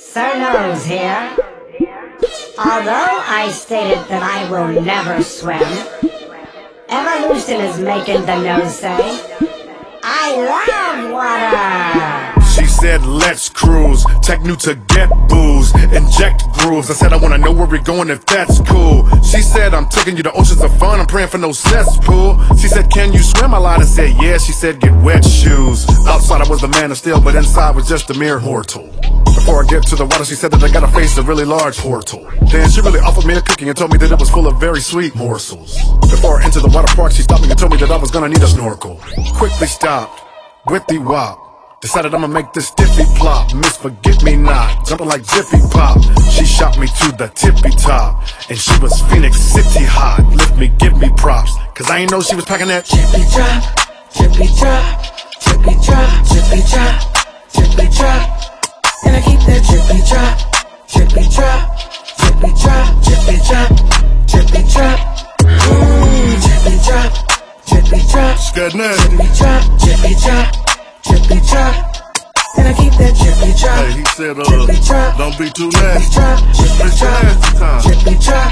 Sir Nose here. Although I stated that I will never swim, evolution is making the nose say, I love water! She said, let's cruise, take new to get booze, inject grooves. I said, I wanna know where we're going if that's cool. She said, I'm taking you to oceans of fun, I'm praying for no cesspool. She said, can you swim? I lied and said, yeah. She said, get wet shoes. Outside I was the man of steel, but inside was just a mere mortal. Before I get to the water, she said that I gotta face a really large portal. Then she really offered me a cookie and told me that it was full of very sweet morsels. Before I entered the water park, she stopped me and told me that I was gonna need a snorkel. Quickly stopped, with the wop. Decided I'ma make this stiffy plop. Miss Forget-Me-Not, jumping like Jiffy Pop. She shot me to the tippy top, and she was Phoenix City hot. Lift me, give me props, cause I ain't know she was packing that Jiffy drop, jiffy drop, jiffy drop, jiffy drop, jiffy drop. And I keep that jiffy drop, jiffy drop, jiffy drop, jiffy drop, jiffy drop. Jiffy drop, jiffy drop, Scared nasty. jiffy drop, jiffy drop, jiffy drop. And I keep that jiffy drop. Hey, he said, jiffy drop, don't be too jiffy nasty. drop, jiffy It's drop, nasty time. jiffy drop.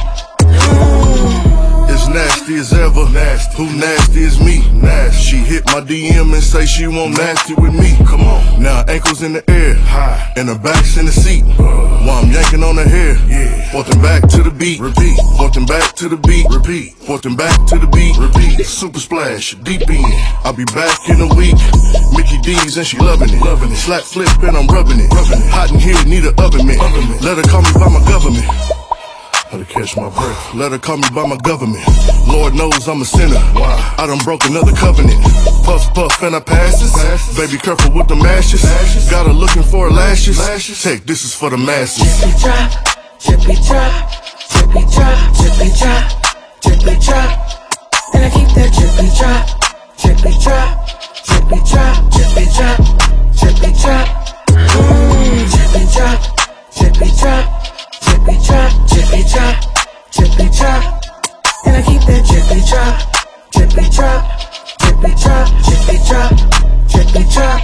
It's nasty as ever. Nasty. Who nasty is me? Nasty. She hit my DM and say she want nasty with me. Come on. Now ankles in the air, high, and her back's in the seat. While I'm yanking on her hair, yeah. Forth and back to the beat, repeat. Forth and back to the beat, repeat. Forth and back to the beat, repeat. Super splash, deep in. I'll be back in a week. Mickey D's and she loving it. Loving it. Slap flip and I'm rubbing it. Rubbing it. Hot in here, need a oven mitt. Let her call me by my government. Had to catch my breath. Let her call me by my government. Lord knows I'm a sinner. I done broke another covenant. Puff, puff, and I passes. Baby, careful with the mashes. Got her looking for her lashes. Take, this is for the masses. Jiffy drop, jiffy drop, jiffy drop, jiffy drop, jiffy drop. And I keep that jiffy drop, jiffy drop, jiffy drop, jiffy drop, jiffy drop. Jiffy drop, jiffy drop, jiffy drop, jiffy drop, jiffy drop. And I keep that jiffy drop, jiffy drop, jiffy drop, jiffy drop, jiffy drop.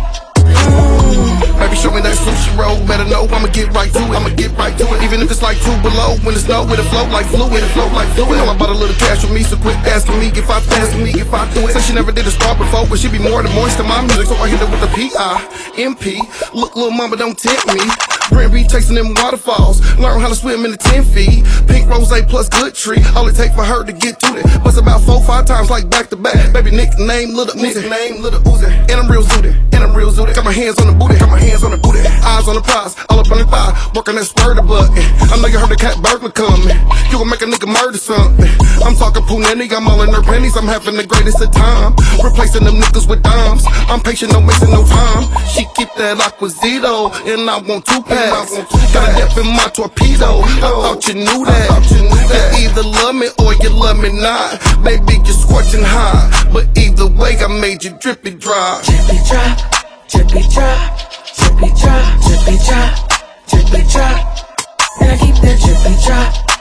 Baby, show me that sushi roll. Better know I'ma get right to it. I'ma get right to it. Even if it's like two below. When it's no, it'll flow like fluid. It'll flow like fluid. Know I bought a little cash with me, so quit asking me if I pass me, if I do it. Said she never did a star before, but she be more than moist to my music. So I hit her with the P-I-M-P. Look, little mama, don't tempt me. Brent be chasing them waterfalls. Learn how to swim in the 10 feet. Pink rose plus good tree. All it take for her to get to it. Bust about 4-5 times like back to back. Baby, nickname Little Uzi. And I'm real zooted. Got my hands on the booty. Eyes on the prize. All up on the thigh. Working that squirter button. I know you heard the cat burglar coming. You gon' make a nigga murder something. I'm talking punani. I'm all in her panties. I'm having the greatest of time. Replacing them niggas with dimes. I'm patient, no wasting no time. She keep that Aquazito. And I want 2 packs. Got a dip in my torpedo. I thought you knew that. You either love me or you love me not. Baby, you're scorching hot. But either way, I made you drippy dry. Jiffy drop, jiffy drop, jiffy drop, jiffy drop, jiffy drop. And I keep that jiffy drop,